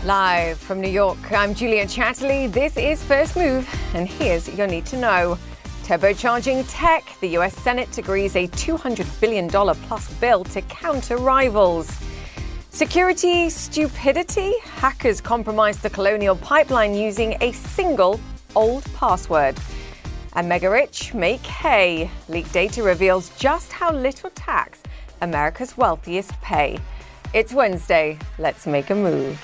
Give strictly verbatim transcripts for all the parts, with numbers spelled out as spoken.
Live from New York, I'm Julia Chatterley. This is First Move, and here's your need to know. Turbocharging tech, the U S Senate agrees a two hundred billion dollars plus bill to counter rivals. Security stupidity, hackers compromised the Colonial Pipeline using a single old password. And mega rich make hay. Leaked data reveals just how little tax America's wealthiest pay. It's Wednesday. Let's make a move.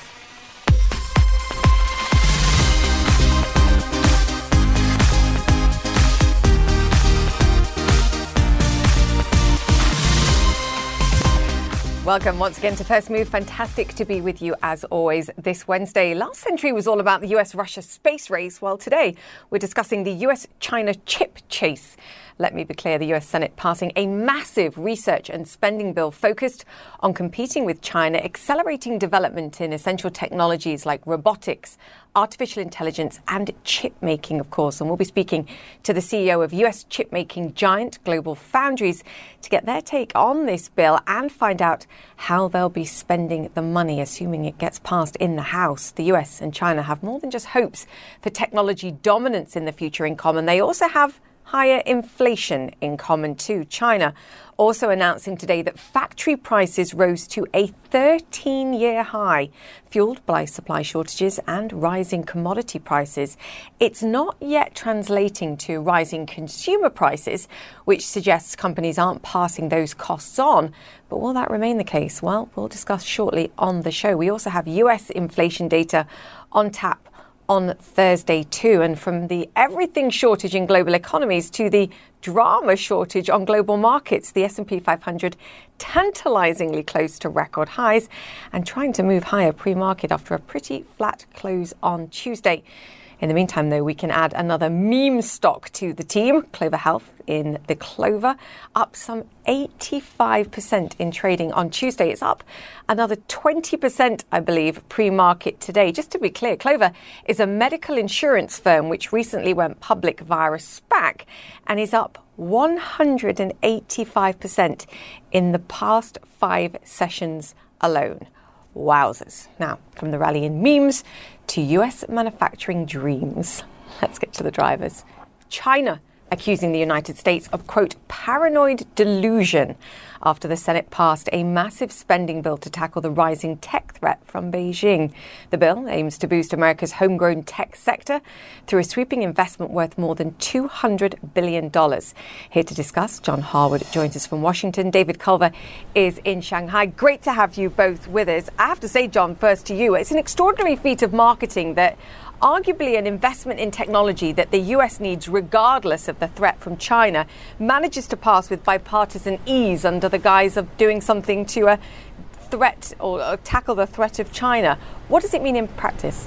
Welcome once again to First Move. Fantastic to be with you as always this Wednesday. Last century was all about the U S Russia space race. Well, today we're discussing the U S China chip chase. Let me be clear, the U S Senate passing a massive research and spending bill focused on competing with China, accelerating development in essential technologies like robotics, artificial intelligence and chip making, of course. And we'll be speaking to the C E O of U S chip making giant Global Foundries to get their take on this bill and find out how they'll be spending the money, assuming it gets passed in the House. The U S and China have more than just hopes for technology dominance in the future in common. They also have higher inflation in common too. China also announcing today that factory prices rose to a thirteen-year high, fueled by supply shortages and rising commodity prices. It's not yet translating to rising consumer prices, which suggests companies aren't passing those costs on. But will that remain the case? Well, we'll discuss shortly on the show. We also have U S inflation data on tap on Thursday too, and from the everything shortage in global economies to the drama shortage on global markets, the S and P five hundred tantalizingly close to record highs and trying to move higher pre-market after a pretty flat close on Tuesday. In the meantime, though, we can add another meme stock to the team, Clover Health in the Clover, up some eighty-five percent in trading on Tuesday. It's up another twenty percent, I believe, pre-market today. Just to be clear, Clover is a medical insurance firm which recently went public via a SPAC and is up one hundred eighty-five percent in the past five sessions alone. Wowzers. Now, from the rally in memes to U S manufacturing dreams. Let's get to the drivers. China accusing the United States of, quote, paranoid delusion after the Senate passed a massive spending bill to tackle the rising tech threat from Beijing. The bill aims to boost America's homegrown tech sector through a sweeping investment worth more than two hundred billion dollars. Here to discuss, John Harwood joins us from Washington. David Culver is in Shanghai. Great to have you both with us. I have to say, John, first to you, it's an extraordinary feat of marketing that arguably an investment in technology that the U S needs regardless of the threat from China manages to pass with bipartisan ease under the guise of doing something to a threat or, or tackle the threat of China. What does it mean in practice?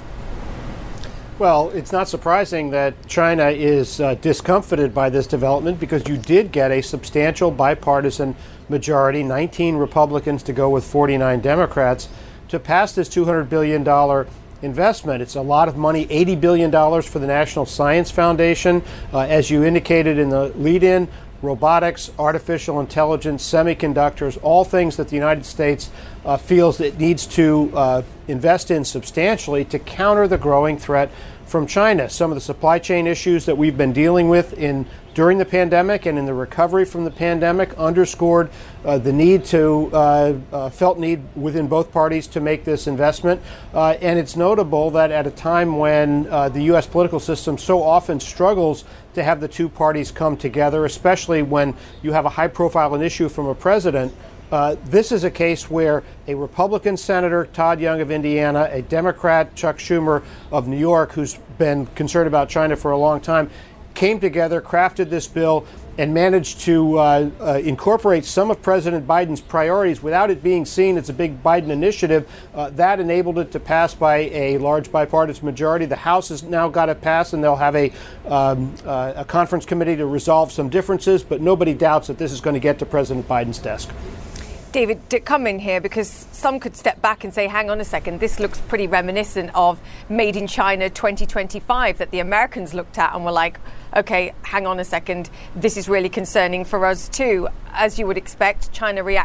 Well, it's not surprising that China is uh, discomfited by this development because you did get a substantial bipartisan majority, nineteen Republicans to go with forty-nine Democrats, to pass this two hundred billion dollars investment. It's a lot of money, eighty billion dollars for the National Science Foundation. Uh, as you indicated in the lead-in, robotics, artificial intelligence, semiconductors, all things that the United States uh, feels it needs to uh, invest in substantially to counter the growing threat from China. Some of the supply chain issues that we've been dealing with in during the pandemic and in the recovery from the pandemic underscored uh, the need to, uh, uh, felt need within both parties to make this investment. Uh, and it's notable that at a time when uh, the U S political system so often struggles to have the two parties come together, especially when you have a high-profile issue from a president, Uh, this is a case where a Republican Senator, Todd Young of Indiana, a Democrat, Chuck Schumer of New York, who's been concerned about China for a long time, came together, crafted this bill, and managed to uh, uh, incorporate some of President Biden's priorities without it being seen as a big Biden initiative. Uh, that enabled it to pass by a large bipartisan majority. The House has now got it passed, and they'll have a, um, uh, a conference committee to resolve some differences, but nobody doubts that this is going to get to President Biden's desk. David, come in here because some could step back and say, hang on a second, this looks pretty reminiscent of Made in China twenty twenty-five that the Americans looked at and were like, OK, hang on a second, this is really concerning for us too. As you would expect, China reacting. reacting with some uh, choice words, let's call it that.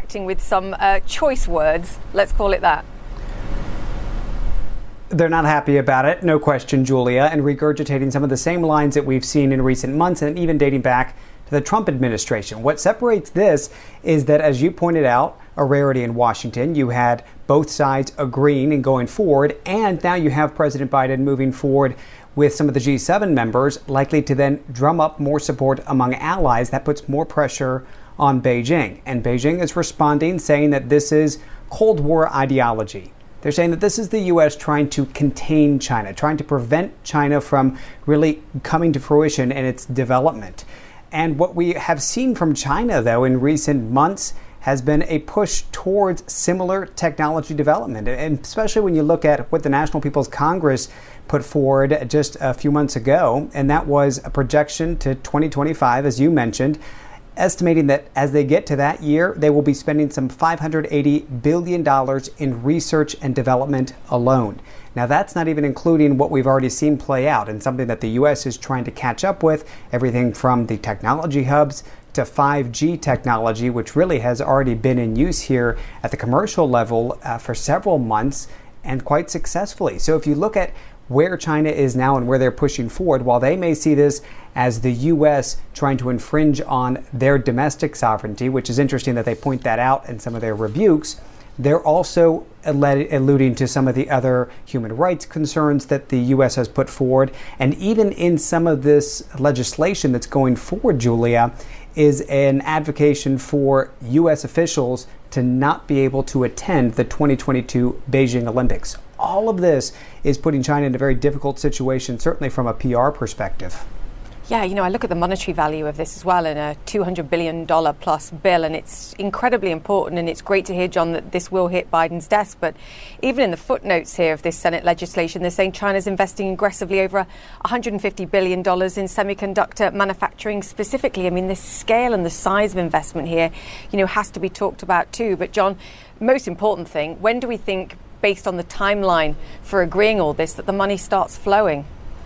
They're not happy about it, no question, Julia, and regurgitating some of the same lines that we've seen in recent months and even dating back to the Trump administration. What separates this is that, as you pointed out, a rarity in Washington, you had both sides agreeing and going forward, and now you have President Biden moving forward with some of the G seven members, likely to then drum up more support among allies. That puts more pressure on Beijing. And Beijing is responding, saying that this is Cold War ideology. They're saying that this is the U S trying to contain China, trying to prevent China from really coming to fruition in its development. And what we have seen from China, though, in recent months has been a push towards similar technology development. And especially when you look at what the National People's Congress put forward just a few months ago, and that was a projection to twenty twenty-five, as you mentioned, estimating that as they get to that year, they will be spending some five hundred eighty billion dollars in research and development alone. Now, that's not even including what we've already seen play out and something that the U S is trying to catch up with, everything from the technology hubs to five G technology, which really has already been in use here at the commercial level uh, for several months and quite successfully. So if you look at where China is now and where they're pushing forward, while they may see this as the U S trying to infringe on their domestic sovereignty, which is interesting that they point that out in some of their rebukes, they're also alluding to some of the other human rights concerns that the U S has put forward. And even in some of this legislation that's going forward, Julia, is an advocacy for U S officials to not be able to attend the twenty twenty-two Beijing Olympics. All of this is putting China in a very difficult situation, certainly from a P R perspective. Yeah, you know, I look at the monetary value of this as well in a two hundred billion dollars plus bill, and it's incredibly important. And it's great to hear, John, that this will hit Biden's desk. But even in the footnotes here of this Senate legislation, they're saying China's investing aggressively over one hundred fifty billion dollars in semiconductor manufacturing specifically. I mean, the scale and the size of investment here, you know, has to be talked about too. But, John, most important thing, when do we think, based on the timeline for agreeing all this, that the money starts flowing?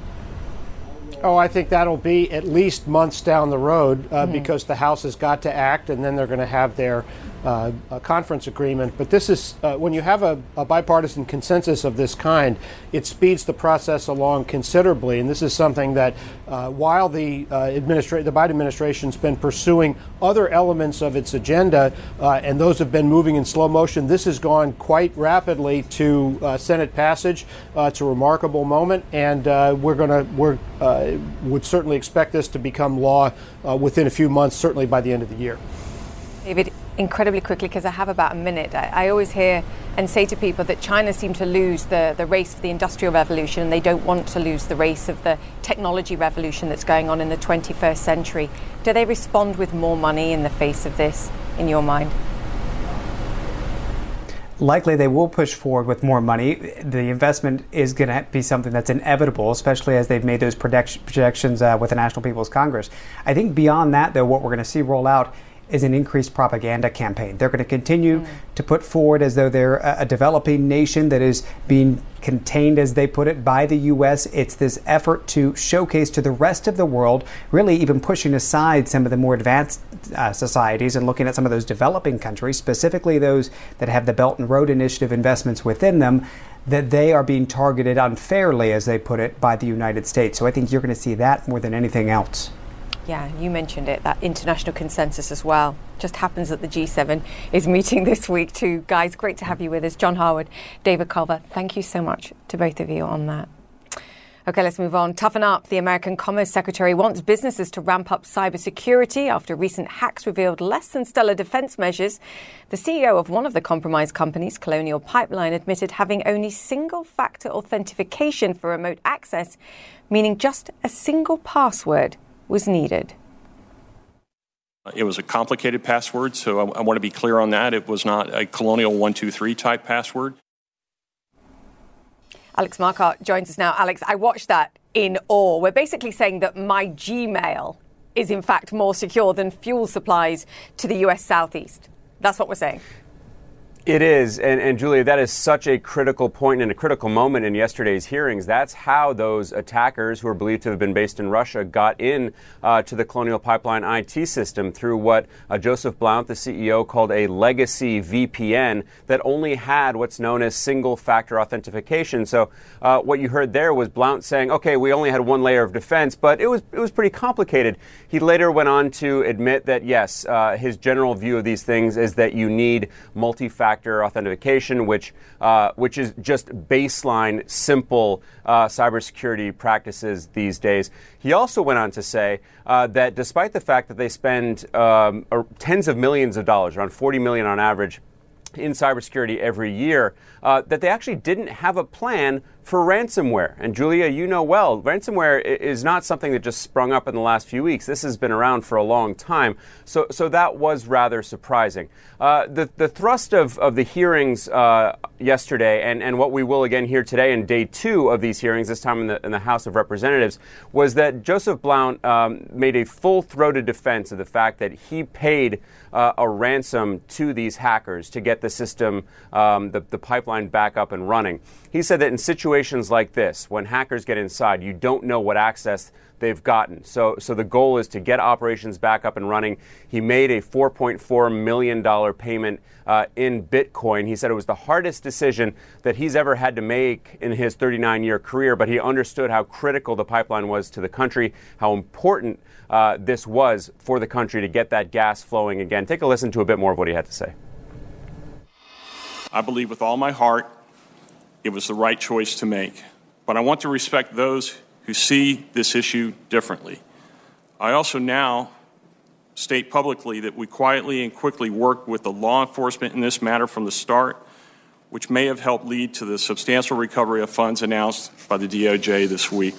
Oh, I think that'll be at least months down the road uh, mm-hmm. because the House has got to act, and then they're going to have their uh, conference agreement. But this is, uh, when you have a, a bipartisan consensus of this kind, it speeds the process along considerably. And this is something that, uh, while the uh, administra- the Biden administration's been pursuing other elements of its agenda, uh, and those have been moving in slow motion, this has gone quite rapidly to uh, Senate passage. Uh, it's a remarkable moment, and uh, we're going to we're uh, would certainly expect this to become law uh, within a few months, certainly by the end of the year. David, incredibly quickly, because I have about a minute, I, I always hear and say to people that China seemed to lose the, the race for the Industrial Revolution, and they don't want to lose the race of the technology revolution that's going on in the twenty-first century. Do they respond with more money in the face of this, in your mind? Likely they will push forward with more money. The investment is going to be something that's inevitable, especially as they've made those projections uh, with the National People's Congress. I think beyond that, though, what we're going to see roll out is an increased propaganda campaign. They're going to continue mm. to put forward as though they're a, a developing nation that is being contained, as they put it, by the U S. It's this effort to showcase to the rest of the world, really even pushing aside some of the more advanced uh, societies and looking at some of those developing countries, specifically those that have the Belt and Road Initiative investments within them, that they are being targeted unfairly, as they put it, by the United States. So I think you're going to see that more than anything else. Yeah, you mentioned it, that international consensus as well. Just happens that the G seven is meeting this week too. Guys, great to have you with us. John Harwood, David Culver, thank you so much to both of you on that. OK, let's move on. Toughen up. The American Commerce Secretary wants businesses to ramp up cybersecurity after recent hacks revealed less than stellar defense measures. The C E O of one of the compromised companies, Colonial Pipeline, admitted having only single-factor authentication for remote access, meaning just a single password was needed. It was a complicated password, so I, I want to be clear on that. It was not a Colonial one two three type password. Alex Marquardt joins us now. Alex, I watched that in awe. We're basically saying that my Gmail is in fact more secure than fuel supplies to the U S Southeast. That's what we're saying. It is. And, and Julia, that is such a critical point and a critical moment in yesterday's hearings. That's how those attackers, who are believed to have been based in Russia, got in uh, to the Colonial Pipeline I T system through what uh, Joseph Blount, the C E O, called a legacy V P N that only had what's known as single-factor authentication. So uh, what you heard there was Blount saying, okay, we only had one layer of defense, but it was it was pretty complicated. He later went on to admit that, yes, uh, his general view of these things is that you need multi-factor authentication, which uh, which is just baseline, simple uh, cybersecurity practices these days. He also went on to say uh, that despite the fact that they spend um, tens of millions of dollars, around forty million on average, in cybersecurity every year, uh, that they actually didn't have a plan for ransomware. And Julia, you know well, ransomware is not something that just sprung up in the last few weeks. This has been around for a long time. So so that was rather surprising. Uh, the, the thrust of, of the hearings uh, yesterday, and, and what we will again hear today in day two of these hearings, this time in the, in the House of Representatives, was that Joseph Blount um, made a full-throated defense of the fact that he paid uh, a ransom to these hackers to get the system, um, the, the pipeline back up and running. He said that in situations like this, when hackers get inside, you don't know what access they've gotten. So so the goal is to get operations back up and running. He made a four point four million dollars payment uh, in Bitcoin. He said it was the hardest decision that he's ever had to make in his thirty-nine-year career, but he understood how critical the pipeline was to the country, how important uh, this was for the country to get that gas flowing again. Take a listen to a bit more of what he had to say. I believe with all my heart it was the right choice to make. But I want to respect those who see this issue differently. I also now state publicly that we quietly and quickly worked with the law enforcement in this matter from the start, which may have helped lead to the substantial recovery of funds announced by the D O J this week.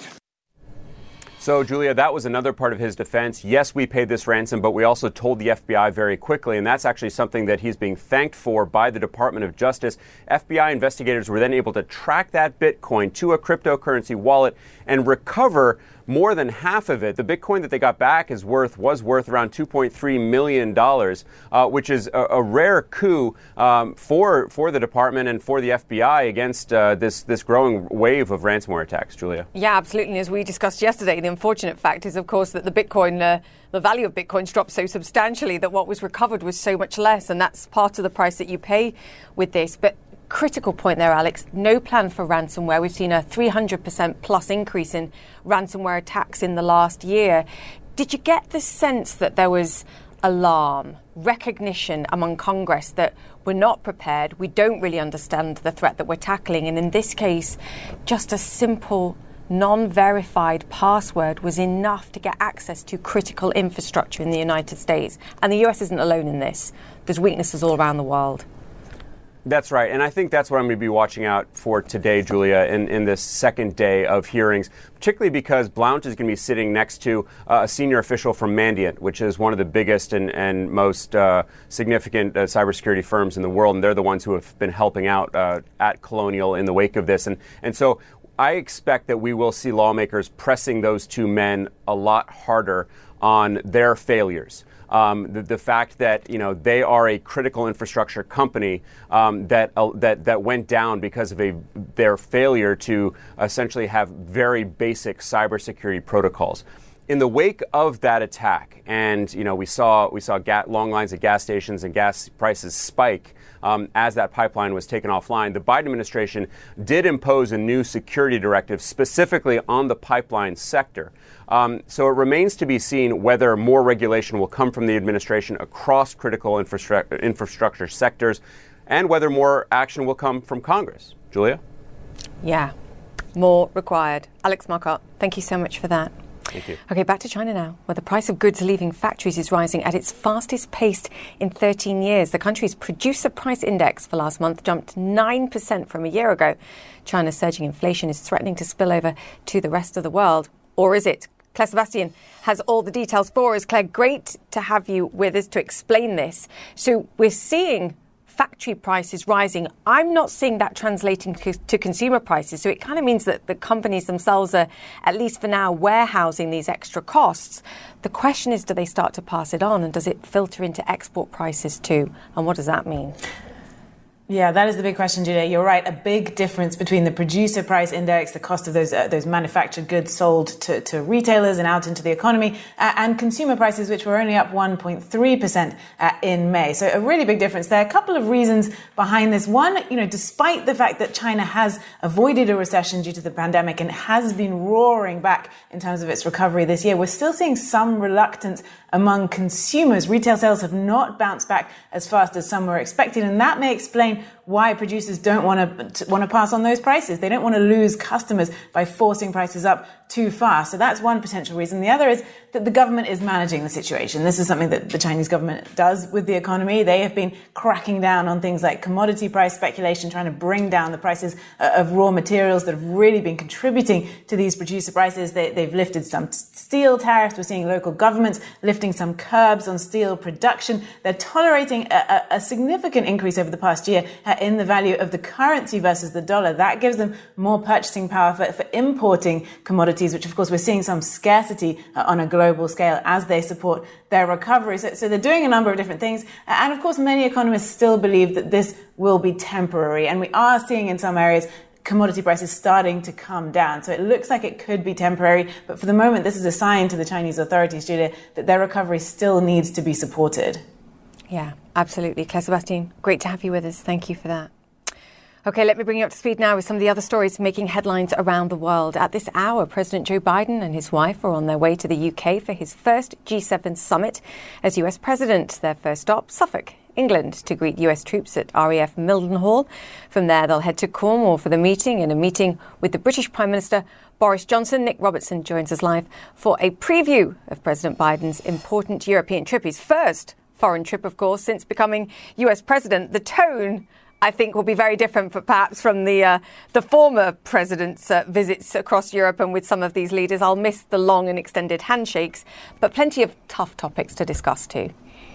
So, Julia, that was another part of his defense. Yes, we paid this ransom, but we also told the F B I very quickly, and that's actually something that he's being thanked for by the Department of Justice. F B I investigators were then able to track that Bitcoin to a cryptocurrency wallet and recover more than half of it. The Bitcoin that they got back is worth was worth around two point three million dollars, uh, which is a, a rare coup um, for for the department and for the F B I against uh, this this growing wave of ransomware attacks. Julia. Yeah, absolutely. And as we discussed yesterday, the unfortunate fact is, of course, that the Bitcoin, uh, the value of Bitcoin's dropped so substantially that what was recovered was so much less, and that's part of the price that you pay with this. But critical point there, Alex. No plan for ransomware. We've seen a three hundred percent plus increase in ransomware attacks in the last year. Did you get the sense that there was alarm, recognition among Congress that we're not prepared, we don't really understand the threat that we're tackling, and in this case, just a simple non-verified password was enough to get access to critical infrastructure in the United States? And the U S isn't alone in this. There's weaknesses all around the world. That's right. And I think that's what I'm going to be watching out for today, Julia, in, in this second day of hearings, particularly because Blount is going to be sitting next to uh, a senior official from Mandiant, which is one of the biggest and, and most uh, significant uh, cybersecurity firms in the world. And they're the ones who have been helping out uh, at Colonial in the wake of this. And, and so I expect that we will see lawmakers pressing those two men a lot harder on their failures. Um, the, the fact that, you know, they are a critical infrastructure company um, that uh, that that went down because of a their failure to essentially have very basic cybersecurity protocols. In the wake of that attack, and you know, we saw we saw ga- long lines at gas stations and gas prices spike um, as that pipeline was taken offline. The Biden administration did impose a new security directive specifically on the pipeline sector. Um, so it remains to be seen whether more regulation will come from the administration across critical infrastru- infrastructure sectors, and whether more action will come from Congress. Julia? Yeah, more required. Alex Marcotte, thank you so much for that. Thank you. Okay, back to China now, where the price of goods leaving factories is rising at its fastest pace in thirteen years. The country's producer price index for last month jumped nine percent from a year ago. China's surging inflation is threatening to spill over to the rest of the world. Or is it? Claire Sebastian has all the details for us. Claire, great to have you with us to explain this. So we're seeing factory prices rising. I'm not seeing that translating to consumer prices. So it kind of means that the companies themselves are, at least for now, warehousing these extra costs. The question is, do they start to pass it on? And does it filter into export prices too? And what does that mean? Yeah, that is the big question, Julia. You're right. A big difference between the producer price index, the cost of those uh, those manufactured goods sold to, to retailers and out into the economy, uh, and consumer prices, which were only up one point three percent uh, in May. So a really big difference there. A couple of reasons behind this. One, you know, despite the fact that China has avoided a recession due to the pandemic and has been roaring back in terms of its recovery this year, we're still seeing some reluctance among consumers. Retail sales have not bounced back as fast as some were expected, and that may explain why producers don't want to want to pass on those prices. They don't want to lose customers by forcing prices up too fast. So that's one potential reason. The other is that the government is managing the situation. This is something that the Chinese government does with the economy. They have been cracking down on things like commodity price speculation, trying to bring down the prices of raw materials that have really been contributing to these producer prices. They, they've lifted some steel tariffs. We're seeing local governments lifting some curbs on steel production. They're tolerating a, a, a significant increase over the past year in the value of the currency versus the dollar. That gives them more purchasing power for, for importing commodities, which of course we're seeing some scarcity uh, on a global scale as they support their recovery. So, so they're doing a number of different things. And of course, many economists still believe that this will be temporary. And we are seeing in some areas commodity prices starting to come down. So it looks like it could be temporary. But for the moment, this is a sign to the Chinese authorities, Julia, that their recovery still needs to be supported. Yeah, absolutely. Claire Sebastian, great to have you with us. Thank you for that. OK, let me bring you up to speed now with some of the other stories making headlines around the world. At this hour, President Joe Biden and his wife are on their way to the U K for his first G seven summit as U S president. Their first stop, Suffolk, England, to greet U S troops at R A F Mildenhall. From there, they'll head to Cornwall for the meeting and a meeting with the British Prime Minister Boris Johnson. Nick Robertson joins us live for a preview of President Biden's important European trip. His first foreign trip, of course, since becoming U S president. The tone, I think, will be very different for, perhaps from the uh, the former president's uh, visits across Europe and with some of these leaders. I'll miss the long and extended handshakes, but plenty of tough topics to discuss too.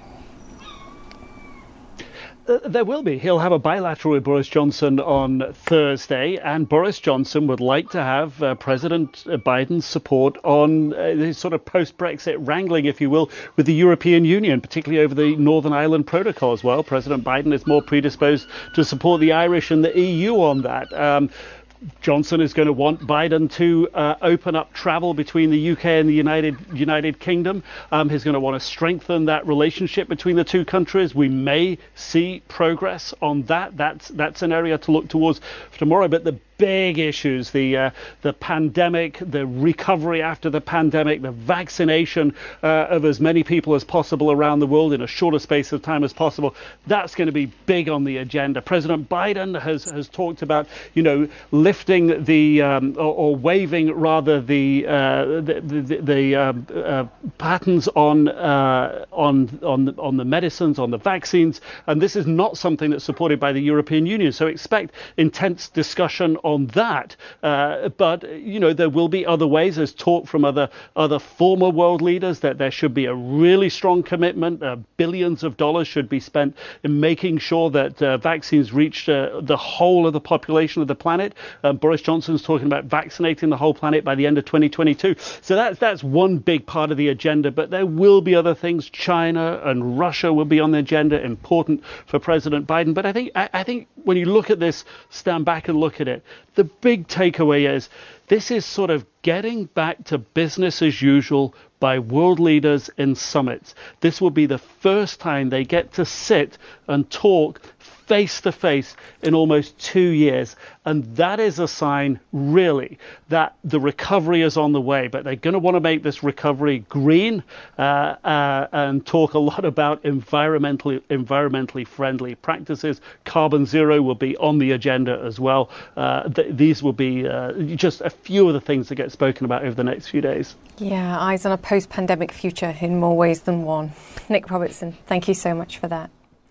Uh, there will be. He'll have a bilateral with Boris Johnson on Thursday, and Boris Johnson would like to have uh, President Biden's support on uh, his sort of post-Brexit wrangling, if you will, with the European Union, particularly over the Northern Ireland Protocol as well. President Biden is more predisposed to support the Irish and the E U on that. Um, Johnson is going to want Biden to uh, open up travel between the U K and the United United Kingdom. Um, he's going to want to strengthen that relationship between the two countries. We may see progress on that. That's that's an area to look towards for tomorrow. But the big issues, the uh, the pandemic, the recovery after the pandemic, the vaccination uh, of as many people as possible around the world in a shorter space of time as possible, that's going to be big on the agenda. President Biden has, has talked about, you know, lifting the um, or, or waiving rather the uh, the the, the uh, uh, patents on uh, on on the, on the medicines, on the vaccines, and this is not something that's supported by the European Union. So expect intense discussion on on that, uh, but you know there will be other ways. There's talk from other other former world leaders that there should be a really strong commitment. Uh, billions of dollars should be spent in making sure that uh, vaccines reach uh, the whole of the population of the planet. Uh, Boris Johnson's talking about vaccinating the whole planet by the end of twenty twenty-two. So that's that's one big part of the agenda. But there will be other things. China and Russia will be on the agenda, important for President Biden. But I think I, I think when you look at this, stand back and look at it, the big takeaway is this is sort of getting back to business as usual by world leaders in summits. This will be the first time they get to sit and talk face to face in almost two years. And that is a sign, really, that the recovery is on the way. But they're going to want to make this recovery green uh, uh, and talk a lot about environmentally environmentally friendly practices. Carbon zero will be on the agenda as well. Uh, th- these will be uh, just a few of the things that get spoken about over the next few days. Yeah, eyes on a post-pandemic future in more ways than one. Nick Robertson, thank you so much for that.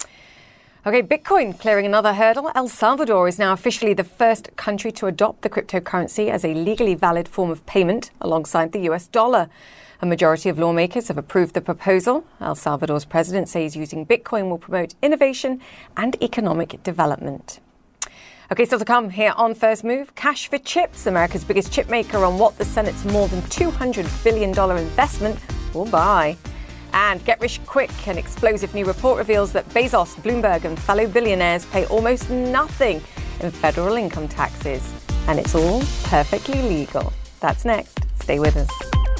OK, Bitcoin clearing another hurdle. El Salvador is now officially the first country to adopt the cryptocurrency as a legally valid form of payment alongside the U S dollar. A majority of lawmakers have approved the proposal. El Salvador's president says using Bitcoin will promote innovation and economic development. OK, still to come here on First Move. Cash for chips, America's biggest chip maker, on what the Senate's more than two hundred billion dollars investment will buy. And get rich quick. An explosive new report reveals that Bezos, Bloomberg and fellow billionaires pay almost nothing in federal income taxes. And it's all perfectly legal. That's next. Stay with us.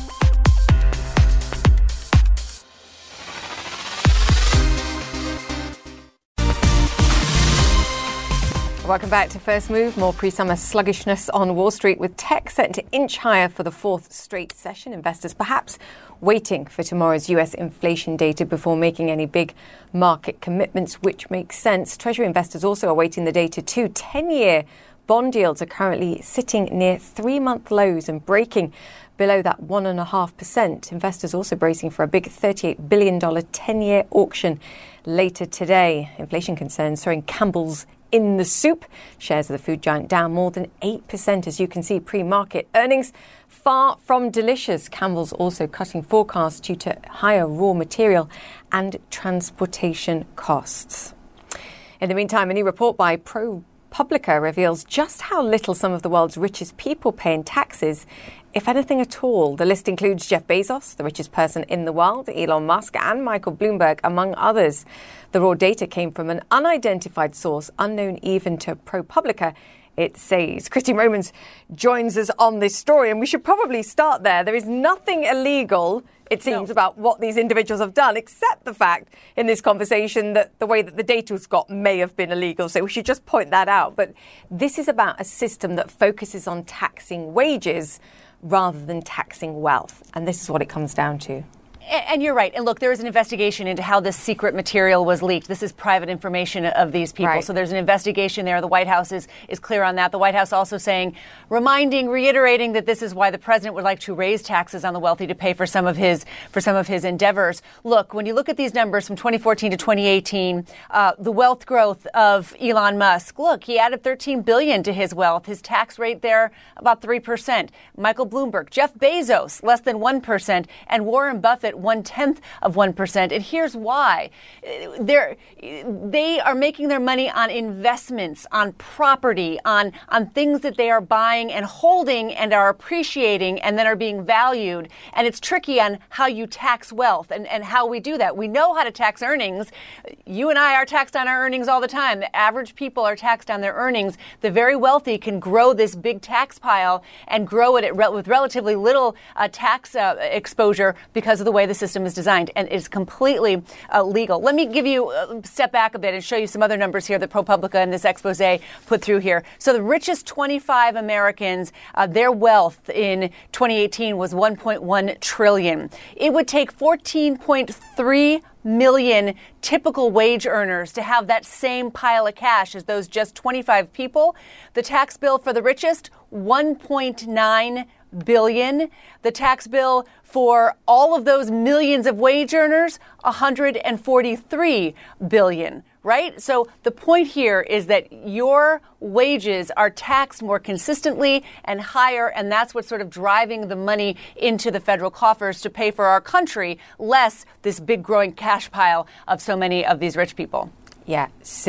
Welcome back to First Move. More pre-summer sluggishness on Wall Street, with tech set to inch higher for the fourth straight session. Investors perhaps waiting for tomorrow's U S inflation data before making any big market commitments, which makes sense. Treasury investors also are awaiting the data too. ten-year bond yields are currently sitting near three-month lows and breaking below that one point five percent. Investors also bracing for a big thirty-eight billion dollars ten-year auction later today. Inflation concerns throwing Campbell's in the soup. Shares of the food giant down more than eight percent, as you can see. Pre-market earnings far from delicious. Campbell's also cutting forecasts due to higher raw material and transportation costs. In the meantime, a new report by ProPublica reveals just how little some of the world's richest people pay in taxes, if anything at all. The list includes Jeff Bezos, the richest person in the world, Elon Musk and Michael Bloomberg, among others. The raw data came from an unidentified source, unknown even to ProPublica, it says. Christine Romans joins us on this story, and we should probably start there. There is nothing illegal, it seems, no. about what these individuals have done, except the fact in this conversation that the way that the data was got may have been illegal. So we should just point that out. But this is about a system that focuses on taxing wages rather than taxing wealth. And this is what it comes down to. And you're right. And look, there is an investigation into how this secret material was leaked. This is private information of these people. Right. So there's an investigation there. The White House is, is clear on that. The White House also saying, reminding, reiterating that this is why the president would like to raise taxes on the wealthy to pay for some of his for some of his endeavors. Look, when you look at these numbers from twenty fourteen to twenty eighteen, uh, the wealth growth of Elon Musk, look, he added thirteen billion dollars to his wealth. His tax rate there, about three percent. Michael Bloomberg, Jeff Bezos, less than one percent. And Warren Buffett, one-tenth of one percent. And here's why. They're, they are making their money on investments, on property, on, on things that they are buying and holding and are appreciating and then are being valued. And it's tricky on how you tax wealth and, and how we do that. We know how to tax earnings. You and I are taxed on our earnings all the time. The average people are taxed on their earnings. The very wealthy can grow this big tax pile and grow it at re- with relatively little uh, tax uh, exposure because of the way the system is designed, and is completely uh, legal. Let me give you a step back a bit and show you some other numbers here that ProPublica and this expose put through here. So the richest twenty-five Americans, uh, their wealth in twenty eighteen was one point one trillion dollars. It would take fourteen point three million typical wage earners to have that same pile of cash as those just twenty-five people. The tax bill for the richest, one point nine billion dollars. The tax bill for all of those millions of wage earners, one hundred forty-three billion dollars. Right? So the point here is that your wages are taxed more consistently and higher, and that's what's sort of driving the money into the federal coffers to pay for our country, less this big growing cash pile of so many of these rich people. Yeah,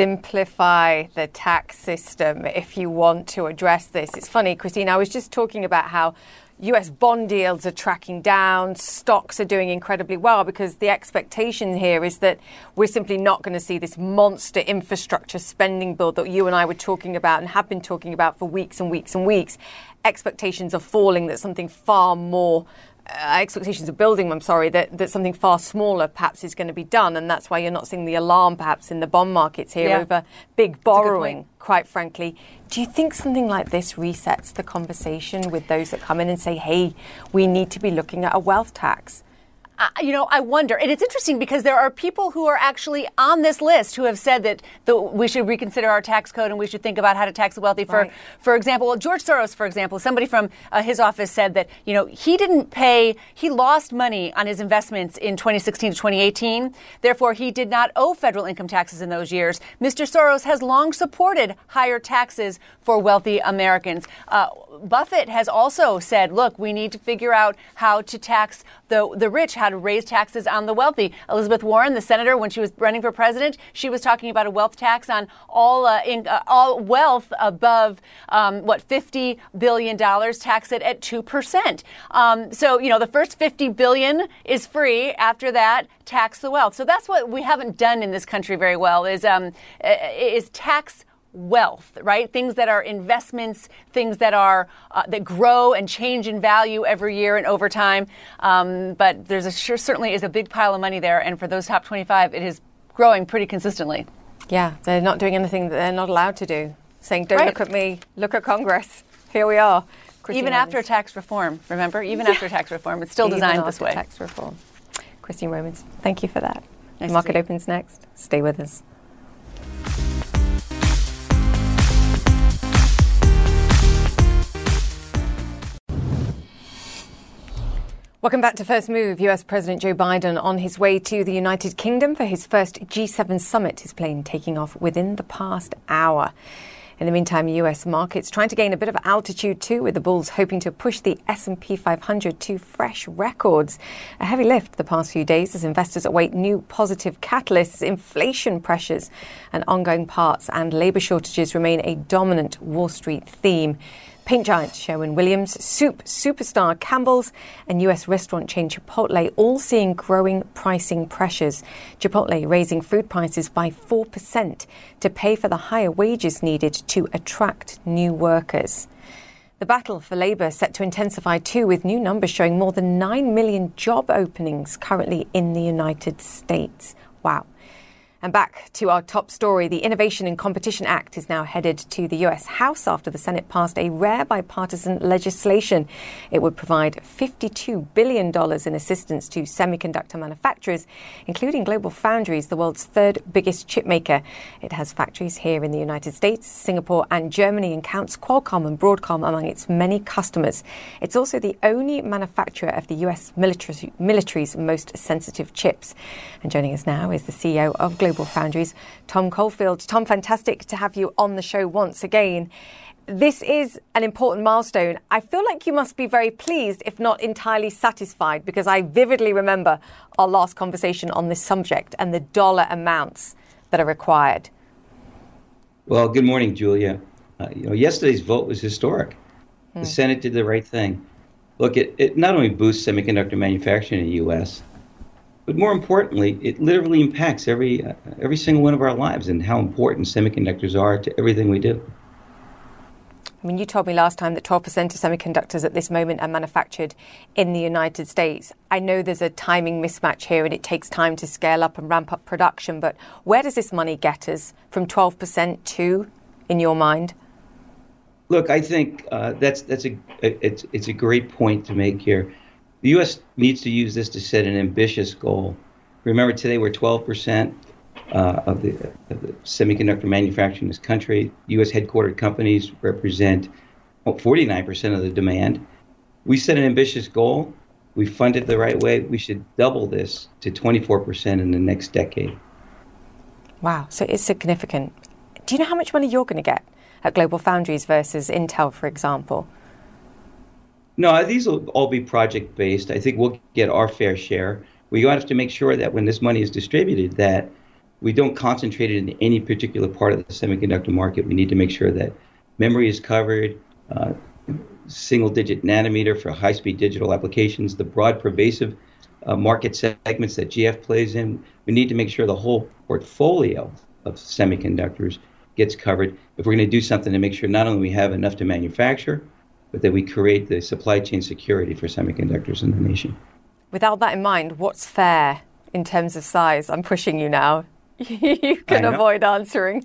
simplify the tax system if you want to address this. It's funny, Christine, I was just talking about how U S bond yields are tracking down, stocks are doing incredibly well, because the expectation here is that we're simply not going to see this monster infrastructure spending bill that you and I were talking about and have been talking about for weeks and weeks and weeks. Expectations are falling that something far more Uh, expectations are building, I'm sorry, that, that something far smaller perhaps is going to be done. And that's why you're not seeing the alarm perhaps in the bond markets here yeah. over big borrowing, quite frankly. Do you think something like this resets the conversation with those that come in and say, hey, we need to be looking at a wealth tax? Uh, you know, I wonder. And it's interesting because there are people who are actually on this list who have said that the, we should reconsider our tax code and we should think about how to tax the wealthy. For, right. for example, George Soros, for example, somebody from uh, his office said that, you know, he didn't pay, he lost money on his investments in twenty sixteen to twenty eighteen. Therefore, he did not owe federal income taxes in those years. Mister Soros has long supported higher taxes for wealthy Americans. Uh, Buffett has also said, look, we need to figure out how to tax the the rich, how to raise taxes on the wealthy. Elizabeth Warren, the senator, when she was running for president, she was talking about a wealth tax on all uh, in, uh, all wealth above, um, what, fifty billion dollars, tax it at two percent. Um, so, you know, the first fifty billion dollars is free. After that, tax the wealth. So that's what we haven't done in this country very well, is um, is tax wealth, right? Things that are investments, things that are uh, that grow and change in value every year and over time. Um, but there's a sure certainly is a big pile of money there, and for those top twenty-five, it is growing pretty consistently. Yeah, they're not doing anything that they're not allowed to do. Saying, "Don't right. look at me, look at Congress." Here we are. Christy Even Romans. after tax reform, remember? Even yeah. after tax reform, it's still Even designed after this way. Tax reform. Christine Romans, thank you for that. Nice the market opens next. Stay with us. Welcome back to First Move. U S President Joe Biden on his way to the United Kingdom for his first G seven summit, his plane taking off within the past hour. In the meantime, U S markets trying to gain a bit of altitude too, with the bulls hoping to push the S and P five hundred to fresh records. A heavy lift the past few days as investors await new positive catalysts. Inflation pressures and ongoing parts and labour shortages remain a dominant Wall Street theme. Paint giant Sherwin-Williams, soup superstar Campbell's and U S restaurant chain Chipotle all seeing growing pricing pressures. Chipotle raising food prices by four percent to pay for the higher wages needed to attract new workers. The battle for labour set to intensify too, with new numbers showing more than nine million job openings currently in the United States. Wow. And back to our top story. The Innovation and Competition Act is now headed to the U S House after the Senate passed a rare bipartisan legislation. It would provide fifty-two billion dollars in assistance to semiconductor manufacturers, including GlobalFoundries, the world's third biggest chip maker. It has factories here in the United States, Singapore and Germany, and counts Qualcomm and Broadcom among its many customers. It's also the only manufacturer of the U S military, military's most sensitive chips. And joining us now is the C E O of GlobalFoundries, GlobalFoundries, Tom Caulfield. Tom, fantastic to have you on the show once again. This is an important milestone. I feel like you must be very pleased, if not entirely satisfied, because I vividly remember our last conversation on this subject and the dollar amounts that are required. Well, good morning, Julia. Uh, you know, yesterday's vote was historic. Hmm. The Senate did the right thing. Look, it, it not only boosts semiconductor manufacturing in the U S, but more importantly, it literally impacts every uh, every single one of our lives and how important semiconductors are to everything we do. I mean, you told me last time that twelve percent of semiconductors at this moment are manufactured in the United States. I know there's a timing mismatch here and it takes time to scale up and ramp up production, but where does this money get us from twelve percent to, in your mind? Look, I think uh, that's that's a it's it's a great point to make here. The U S needs to use this to set an ambitious goal. Remember, today we're twelve percent uh, of, the, of the semiconductor manufacturing in this country. U S headquartered companies represent forty-nine percent of the demand. We set an ambitious goal. We fund it the right way. We should double this to twenty-four percent in the next decade. Wow, so it's significant. Do you know how much money you're going to get at GlobalFoundries versus Intel, for example? No, these will all be project-based. I think we'll get our fair share. We have to make sure that when this money is distributed, that we don't concentrate it in any particular part of the semiconductor market. We need to make sure that memory is covered, uh, single-digit nanometer for high-speed digital applications, the broad, pervasive uh, market segments that G F plays in. We need to make sure the whole portfolio of semiconductors gets covered if we're going to do something to make sure not only we have enough to manufacture, but that we create the supply chain security for semiconductors in the nation. Without that in mind, what's fair in terms of size? I'm pushing you now. You can avoid answering.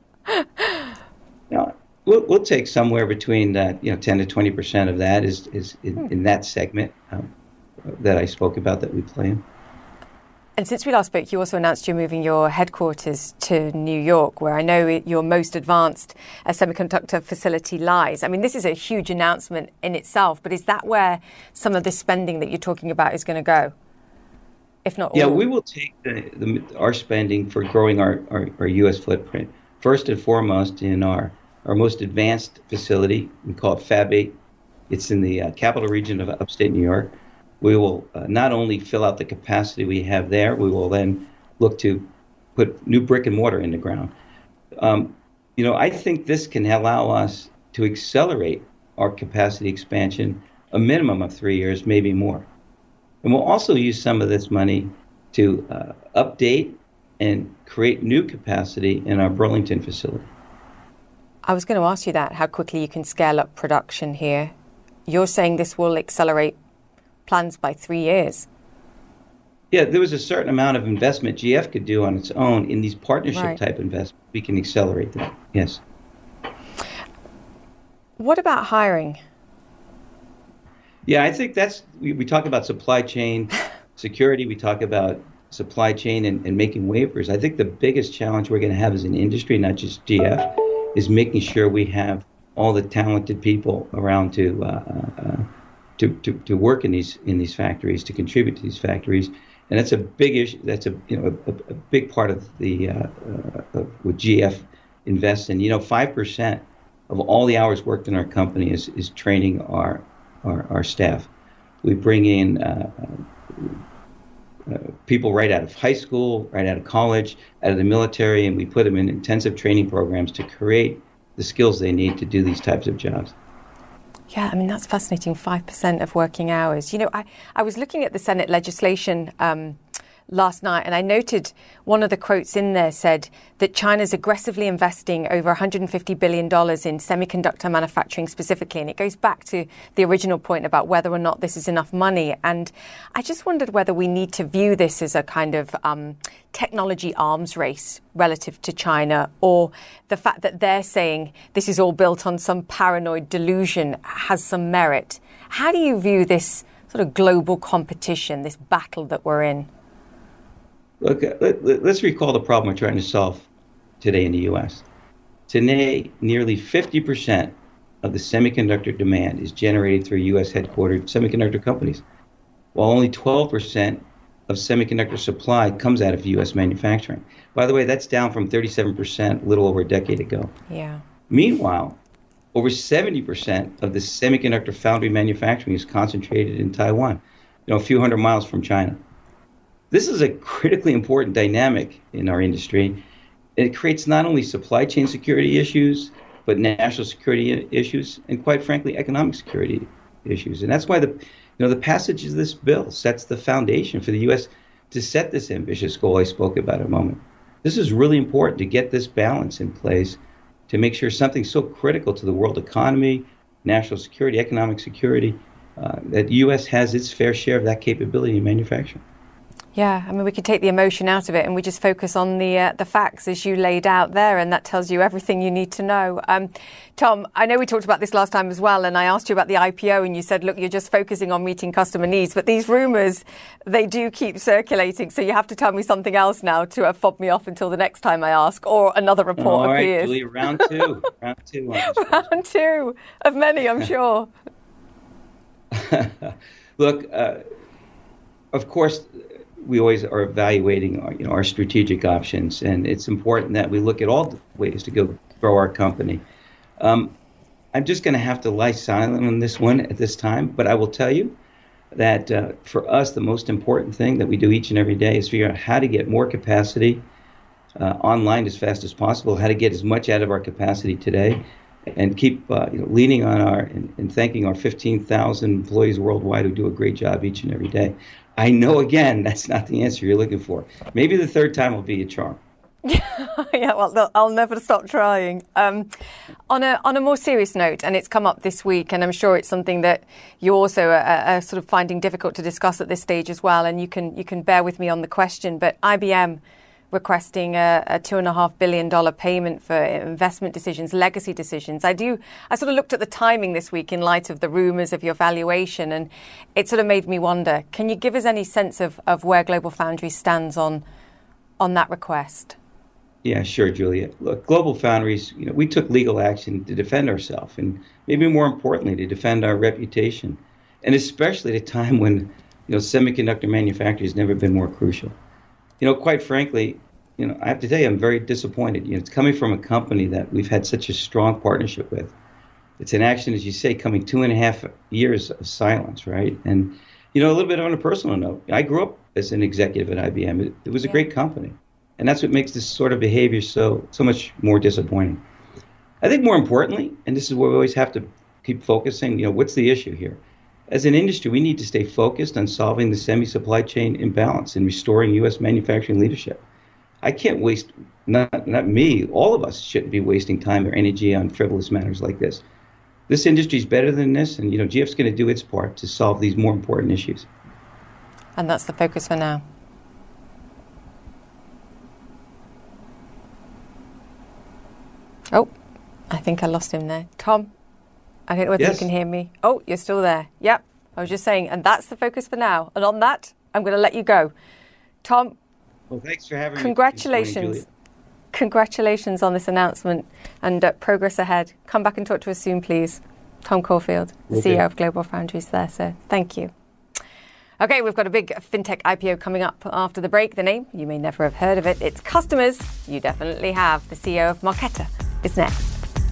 No, we'll, we'll take somewhere between that, you know, ten to twenty percent of that is, is in, hmm. in that segment um, that I spoke about that we play in. And since we last spoke, you also announced you're moving your headquarters to New York, where I know your most advanced uh, semiconductor facility lies. I mean, this is a huge announcement in itself, but is that where some of the spending that you're talking about is going to go? If not all? Yeah, we will take the, the, our spending for growing our, our, our U S footprint, first and foremost in our our most advanced facility. We call it Fab eight. It's in the uh, capital region of upstate New York. We will uh, not only fill out the capacity we have there, we will then look to put new brick and mortar in the ground. Um, you know, I think this can allow us to accelerate our capacity expansion a minimum of three years, maybe more. And we'll also use some of this money to uh, update and create new capacity in our Burlington facility. I was going to ask you that, how quickly you can scale up production here. You're saying this will accelerate plans by three years. Yeah, there was a certain amount of investment G F could do on its own. In these partnership right. type investments, we can accelerate that, yes. What about hiring? Yeah, I think that's, we, we talk about supply chain security, we talk about supply chain and, and making waivers. I think the biggest challenge we're going to have as an industry, not just G F, is making sure we have all the talented people around to uh, uh, to, to to work in these in these factories, to contribute to these factories, and that's a big issue. That's a you know a, a big part of the uh, uh, of what G F invests in. You know, five percent of all the hours worked in our company is is training our our, our staff. We bring in uh, uh, people right out of high school, right out of college, out of the military, and we put them in intensive training programs to create the skills they need to do these types of jobs. Yeah, I mean, that's fascinating, five percent of working hours. You know, I, I was looking at the Senate legislation um, last night, and I noted one of the quotes in there said that China's aggressively investing over one hundred fifty billion dollars in semiconductor manufacturing specifically. And it goes back to the original point about whether or not this is enough money. And I just wondered whether we need to view this as a kind of um, technology arms race relative to China, or the fact that they're saying this is all built on some paranoid delusion has some merit. How do you view this sort of global competition, this battle that we're in? Look, let, let, let's recall the problem we're trying to solve today in the U S. Today, nearly fifty percent of the semiconductor demand is generated through U S headquartered semiconductor companies, while only twelve percent of semiconductor supply comes out of U S manufacturing. By the way, that's down from thirty-seven percent a little over a decade ago. Yeah. Meanwhile, over seventy percent of the semiconductor foundry manufacturing is concentrated in Taiwan, you know, a few hundred miles from China. This is a critically important dynamic in our industry. It creates not only supply chain security issues, but national security issues, and quite frankly, economic security issues. And that's why the, you know, the passage of this bill sets the foundation for the U S to set this ambitious goal I spoke about a moment. This is really important to get this balance in place to make sure something so critical to the world economy, national security, economic security, uh, that the U S has its fair share of that capability in manufacturing. Yeah, I mean, we could take the emotion out of it and we just focus on the uh, the facts as you laid out there, and that tells you everything you need to know. Um, Tom, I know we talked about this last time as well, and I asked you about the I P O, and you said, look, you're just focusing on meeting customer needs. But these rumours, they do keep circulating, so you have to tell me something else now to uh, fob me off until the next time I ask, or another report All right, appears. Julia, round two. round two. round two of many, I'm sure. Look, uh, of course, we always are evaluating our, you know, our strategic options, and it's important that we look at all the ways to go grow our company. Um, I'm just going to have to lie silent on this one at this time, but I will tell you that uh, for us, the most important thing that we do each and every day is figure out how to get more capacity uh, online as fast as possible, how to get as much out of our capacity today, and keep uh, you know, leaning on our and, and thanking our fifteen thousand employees worldwide who do a great job each and every day. I know, again, that's not the answer you're looking for. Maybe the third time will be a charm. Yeah, well, I'll never stop trying. Um, on a on a more serious note, and it's come up this week, and I'm sure it's something that you also are, are sort of finding difficult to discuss at this stage as well, and you can you can bear with me on the question, but I B M requesting a, a two and a half billion dollar payment for investment decisions, legacy decisions. I do. I sort of looked at the timing this week in light of the rumours of your valuation, and it sort of made me wonder. Can you give us any sense of, of where GlobalFoundries stands on on that request? Yeah, sure, Julia. Look, GlobalFoundries, you know, we took legal action to defend ourselves, and maybe more importantly, to defend our reputation, and especially at a time when, you know, semiconductor manufacturing has never been more crucial. You know, quite frankly, you know, I have to tell you, I'm very disappointed. You know, it's coming from a company that we've had such a strong partnership with. It's an action, as you say, coming two and a half years of silence, right? And, you know, a little bit on a personal note, I grew up as an executive at I B M. It, it was a yeah. great company. And that's what makes this sort of behavior so so much more disappointing. I think more importantly, and this is where we always have to keep focusing, you know, what's the issue here? As an industry, we need to stay focused on solving the semi-supply chain imbalance and restoring U S manufacturing leadership. I can't waste, not, not me, all of us shouldn't be wasting time or energy on frivolous matters like this. This industry is better than this, and, you know, G F's going to do its part to solve these more important issues. And that's the focus for now. Oh, I think I lost him there. Tom, I don't know whether yes. you can hear me. Oh, you're still there. Yep. I was just saying, and that's the focus for now. And on that, I'm going to let you go. Tom, well, thanks for having congratulations. me. Congratulations. Congratulations on this announcement and uh, progress ahead. Come back and talk to us soon, please. Tom Caulfield, the okay. C E O of Global Foundries there, so thank you. Okay, we've got a big fintech I P O coming up after the break. The name, you may never have heard of it. It's Customers, you definitely have. The C E O of Marqeta is next.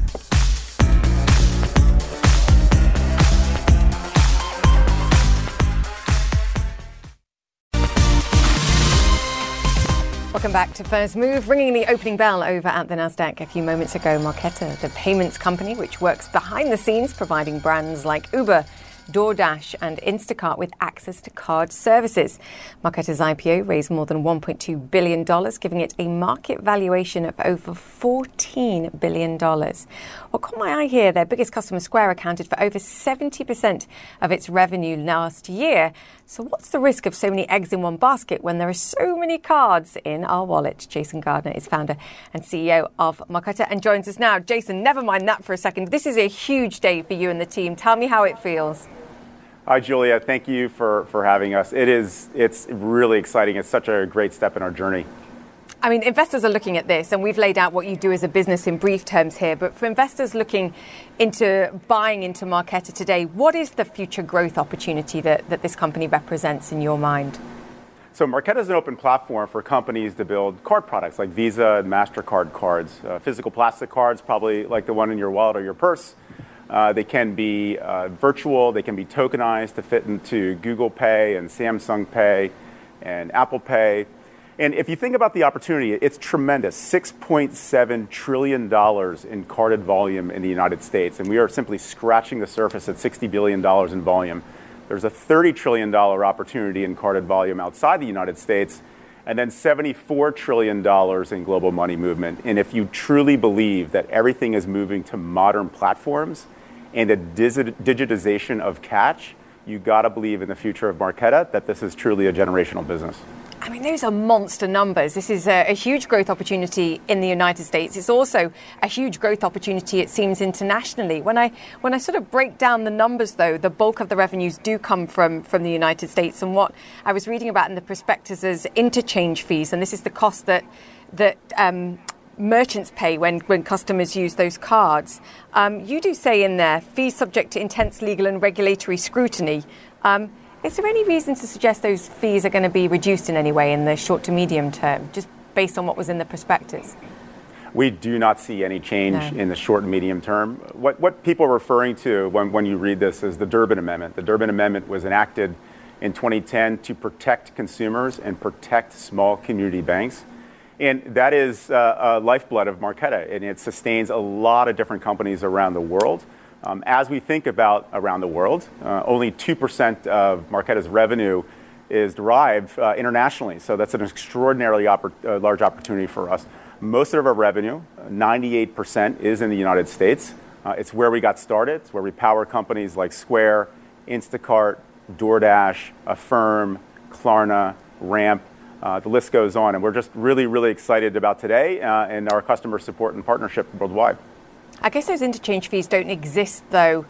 Welcome back to First Move. Ringing the opening bell over at the Nasdaq a few moments ago, Marqeta, the payments company which works behind the scenes providing brands like Uber, DoorDash and Instacart with access to card services. Marqeta's I P O raised more than one point two billion dollars, giving it a market valuation of over fourteen billion dollars. What caught my eye here, their biggest customer, Square, accounted for over seventy percent of its revenue last year. So what's the risk of so many eggs in one basket when there are so many cards in our wallet? Jason Gardner is founder and C E O of Marqeta and joins us now. Jason, never mind that for a second. This is a huge day for you and the team. Tell me how it feels. Hi, Julia. Thank you for, for having us. It is, it's really exciting. It's such a great step in our journey. I mean, investors are looking at this, and we've laid out what you do as a business in brief terms here. But for investors looking into buying into Marqeta today, what is the future growth opportunity that, that this company represents in your mind? So Marqeta is an open platform for companies to build card products like Visa and MasterCard cards, uh, physical plastic cards, probably like the one in your wallet or your purse. Uh, they can be uh, virtual, they can be tokenized to fit into Google Pay and Samsung Pay and Apple Pay. And if you think about the opportunity, it's tremendous. six point seven trillion dollars in carded volume in the United States. And we are simply scratching the surface at sixty billion dollars in volume. There's a thirty trillion dollars opportunity in carded volume outside the United States, and then seventy-four trillion dollars in global money movement. And if you truly believe that everything is moving to modern platforms and the digitization of cash, you got to believe in the future of Marqeta, that this is truly a generational business. I mean, those are monster numbers. This is a, a huge growth opportunity in the United States. It's also a huge growth opportunity, it seems, internationally. When I when I sort of break down the numbers, though, the bulk of the revenues do come from, from the United States. And what I was reading about in the prospectus is interchange fees, and this is the cost that that um, merchants pay when, when customers use those cards. Um, you do say in there, fees subject to intense legal and regulatory scrutiny. Um, Is there any reason to suggest those fees are going to be reduced in any way in the short to medium term, just based on what was in the prospectus? We do not see any change no. in the short and medium term. What, what people are referring to when, when you read this is the Durbin Amendment. The Durbin Amendment was enacted in twenty ten to protect consumers and protect small community banks. And that is uh, a lifeblood of Marqeta, and it sustains a lot of different companies around the world. Um, as we think about around the world, uh, only two percent of Marqeta's revenue is derived uh, internationally. So that's an extraordinarily oppor- uh, large opportunity for us. Most of our revenue, ninety-eight percent, is in the United States. Uh, it's where we got started. It's where we power companies like Square, Instacart, DoorDash, Affirm, Klarna, Ramp. Uh, the list goes on. And we're just really, really excited about today uh, and our customer support and partnership worldwide. I guess those interchange fees don't exist, though,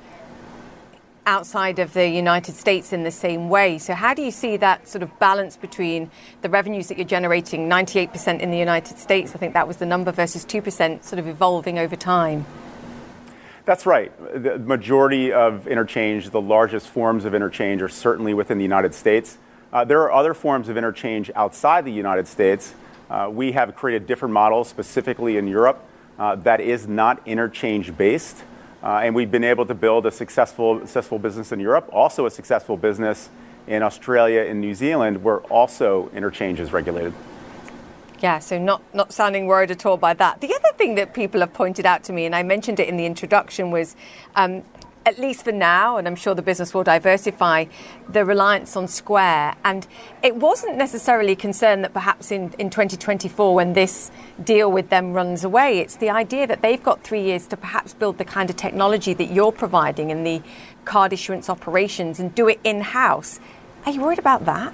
outside of the United States in the same way. So how do you see that sort of balance between the revenues that you're generating, ninety-eight percent in the United States, I think that was the number, versus two percent sort of evolving over time? That's right. The majority of interchange, the largest forms of interchange, are certainly within the United States. Uh, there are other forms of interchange outside the United States. Uh, we have created different models specifically in Europe uh, that is not interchange based. Uh, and we've been able to build a successful, successful business in Europe, also a successful business in Australia and New Zealand, where also interchange is regulated. Yeah, so not, not sounding worried at all by that. The other thing that people have pointed out to me, and I mentioned it in the introduction, was um, at least for now, and I'm sure the business will diversify, the reliance on Square. And it wasn't necessarily concerned that perhaps in, in twenty twenty-four, when this deal with them runs away, it's the idea that they've got three years to perhaps build the kind of technology that you're providing in the card issuance operations and do it in-house. Are you worried about that?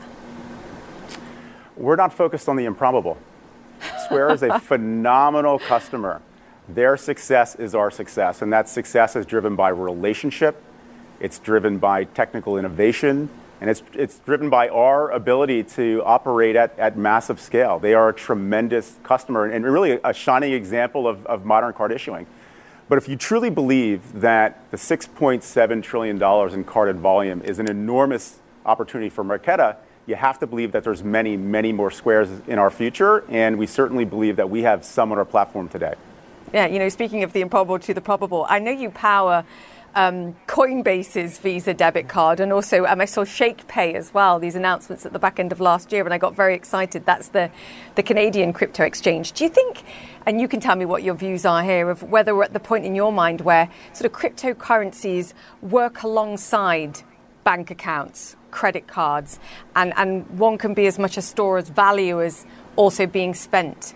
We're not focused on the improbable. Square is a phenomenal customer. Their success is our success, and that success is driven by relationship, it's driven by technical innovation, and it's it's driven by our ability to operate at, at massive scale. They are a tremendous customer and really a shining example of, of modern card issuing. But if you truly believe that the six point seven trillion dollars in carded volume is an enormous opportunity for Marqeta, you have to believe that there's many, many more Squares in our future, and we certainly believe that we have some on our platform today. Yeah, you know, speaking of the improbable to the probable, I know you power um, Coinbase's Visa debit card, and also um, I saw ShakePay as well, these announcements at the back end of last year, and I got very excited. That's the, the Canadian crypto exchange. Do you think, and you can tell me what your views are here, of whether we're at the point in your mind where sort of cryptocurrencies work alongside bank accounts, credit cards, and, and one can be as much a store as value as also being spent?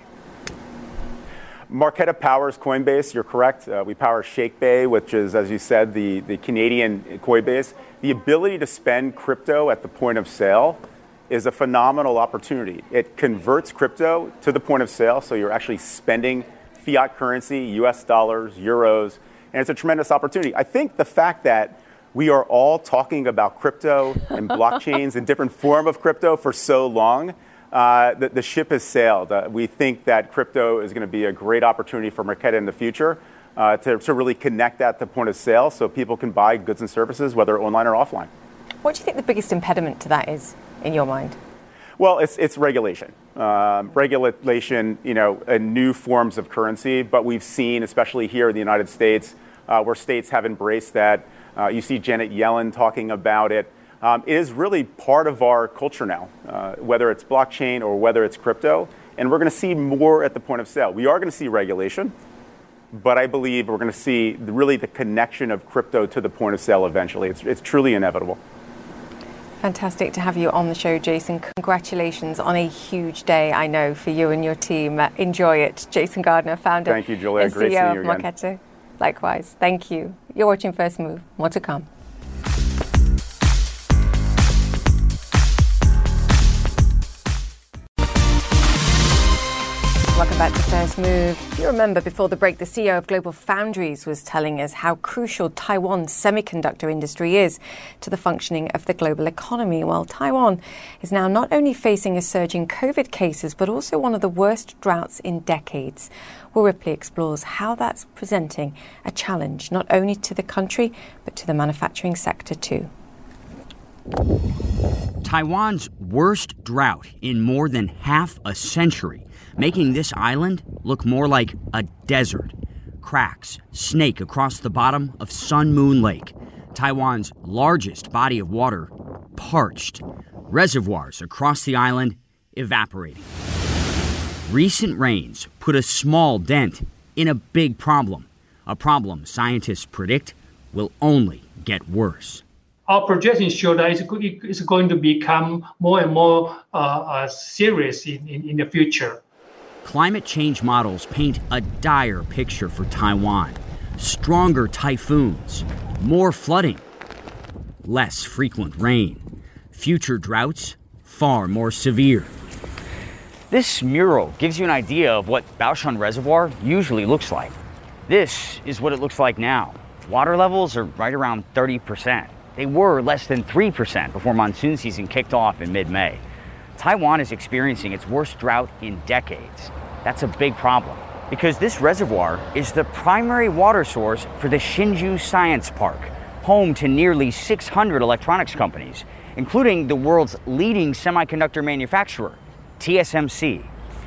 Marqeta powers Coinbase, you're correct. Uh, we power ShakePay, which is, as you said, the, the Canadian Coinbase. The ability to spend crypto at the point of sale is a phenomenal opportunity. It converts crypto to the point of sale, so you're actually spending fiat currency, U S dollars, euros, and it's a tremendous opportunity. I think the fact that we are all talking about crypto and blockchains and different form of crypto for so long, uh, the, the ship has sailed. Uh, we think that crypto is going to be a great opportunity for Marqeta in the future uh, to, to really connect that to point of sale so people can buy goods and services, whether online or offline. What do you think the biggest impediment to that is, in your mind? Well, it's it's regulation. Um, regulation, you know, in new forms of currency, but we've seen, especially here in the United States, uh, where states have embraced that. Uh, you see Janet Yellen talking about it. Um, it is really part of our culture now, uh, whether it's blockchain or whether it's crypto. And we're going to see more at the point of sale. We are going to see regulation, but I believe we're going to see the, really the connection of crypto to the point of sale eventually. It's, it's truly inevitable. Fantastic to have you on the show, Jason. Congratulations on a huge day, I know, for you and your team. Uh, enjoy it. Jason Gardner, founder Thank you, Julia. and Great C E O seeing you of again. Marqeta. Likewise. Thank you. You're watching First Move. More to come. Welcome back to First Move. If you remember, before the break, the C E O of Global Foundries was telling us how crucial Taiwan's semiconductor industry is to the functioning of the global economy. Well, Taiwan is now not only facing a surge in COVID cases, but also one of the worst droughts in decades. Will Ripley explores how that's presenting a challenge not only to the country, but to the manufacturing sector too. Taiwan's worst drought in more than half a century, making this island look more like a desert. Cracks snake across the bottom of Sun Moon Lake, Taiwan's largest body of water, parched. Reservoirs across the island evaporating. Recent rains put a small dent in a big problem, a problem scientists predict will only get worse. Our projections show that it's going to become more and more uh, uh, serious in, in, in the future. Climate change models paint a dire picture for Taiwan. Stronger typhoons, more flooding, less frequent rain, future droughts far more severe. This mural gives you an idea of what Baoshan Reservoir usually looks like. This is what it looks like now. Water levels are right around thirty percent. They were less than three percent before monsoon season kicked off in mid-May. Taiwan is experiencing its worst drought in decades. That's a big problem because this reservoir is the primary water source for the Hsinchu Science Park, home to nearly six hundred electronics companies, including the world's leading semiconductor manufacturer, T S M C.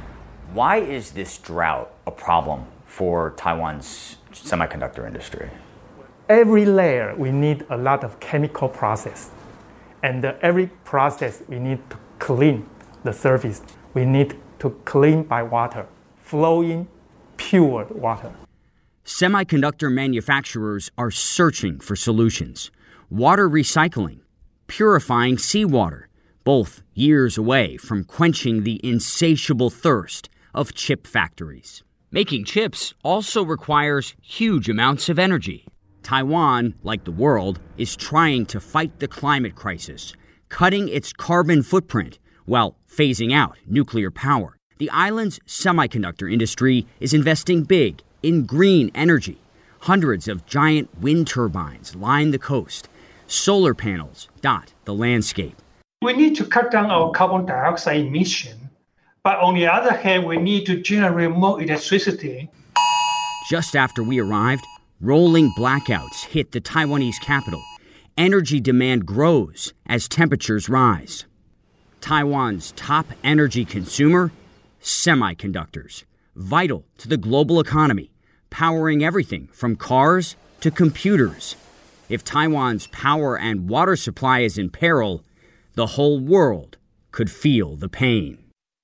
Why is this drought a problem for Taiwan's semiconductor industry? Every layer, we need a lot of chemical process. And uh, every process, we need to clean the surface. We need to clean by water, flowing, pure water. Semiconductor manufacturers are searching for solutions. Water recycling, purifying seawater, both years away from quenching the insatiable thirst of chip factories. Making chips also requires huge amounts of energy. Taiwan, like the world, is trying to fight the climate crisis, cutting its carbon footprint while phasing out nuclear power. The island's semiconductor industry is investing big in green energy. Hundreds of giant wind turbines line the coast. Solar panels dot the landscape. We need to cut down our carbon dioxide emission, but on the other hand, we need to generate more electricity. Just after we arrived, rolling blackouts hit the Taiwanese capital. Energy demand grows as temperatures rise. Taiwan's top energy consumer? Semiconductors, vital to the global economy, powering everything from cars to computers. If Taiwan's power and water supply is in peril, the whole world could feel the pain.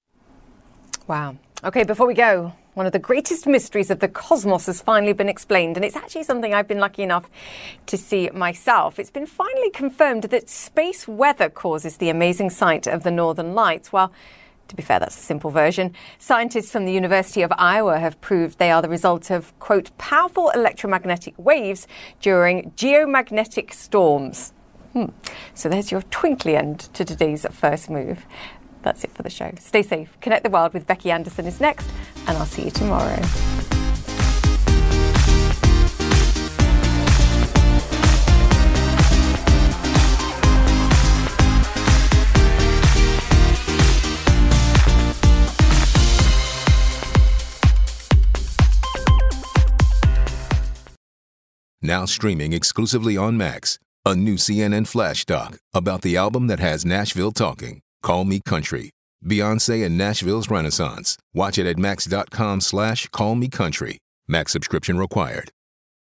Wow. Okay, before we go, one of the greatest mysteries of the cosmos has finally been explained, and it's actually something I've been lucky enough to see myself. It's been finally confirmed that space weather causes the amazing sight of the Northern Lights. Well, to be fair, that's a simple version. Scientists from the University of Iowa have proved they are the result of, quote, powerful electromagnetic waves during geomagnetic storms. Hmm. So there's your twinkly end to today's First Move. That's it for the show. Stay safe. Connect the World with Becky Anderson is next, and I'll see you tomorrow. Now streaming exclusively on Max, a new C N N Flash doc about the album that has Nashville talking, Call Me Country, Beyonce and Nashville's Renaissance. Watch it at max dot com slash call me country. Max subscription required.